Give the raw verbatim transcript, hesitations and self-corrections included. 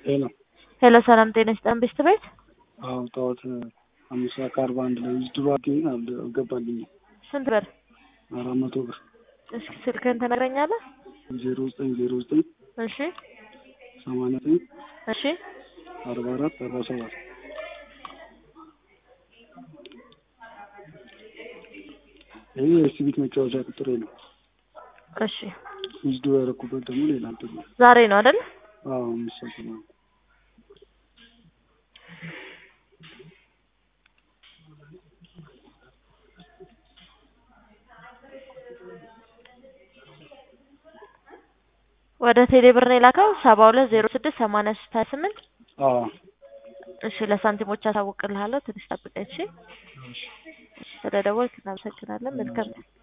ሄሎ ሄሎ ሰላም ጤና ይስጥልን ቤስት ቤት አዎ ጠዋት አምስት ሰዓት ከአርባ አንድ ላይ ዊዝድሮ አድርጌ አልገባልኝ ስንት ብር አራት መቶ ብር እስኪ ስልክህን ትነግረኛለህ ዜሮ ዘጠኝ ዜሮ ዘጠኝ እሺ ሰማንያ ዘጠኝ እሺ አርባ አራት አርባ ሰባት ይሄ የሲቪክ መጫወቻ ቁጥሬ ነው እሺ ዊዝድሮ ያደረኩበት ደግሞ ሌላ እንትን ነው ዛሬ ነው አይደል አዎ ምሳሌ ነው ወደ ቴሌ ብር ነው የላከው ሰባ ሁለት ዜሮ ስድስት ሰማንያ ሶስት ሀያ ስምንት አዎ እሺ ለሳንቲሞች አሳውቅልሃለሁ ትንሽ ጠብቀኝ እሺ ስለደወልክ እናመሰግናለን መልካም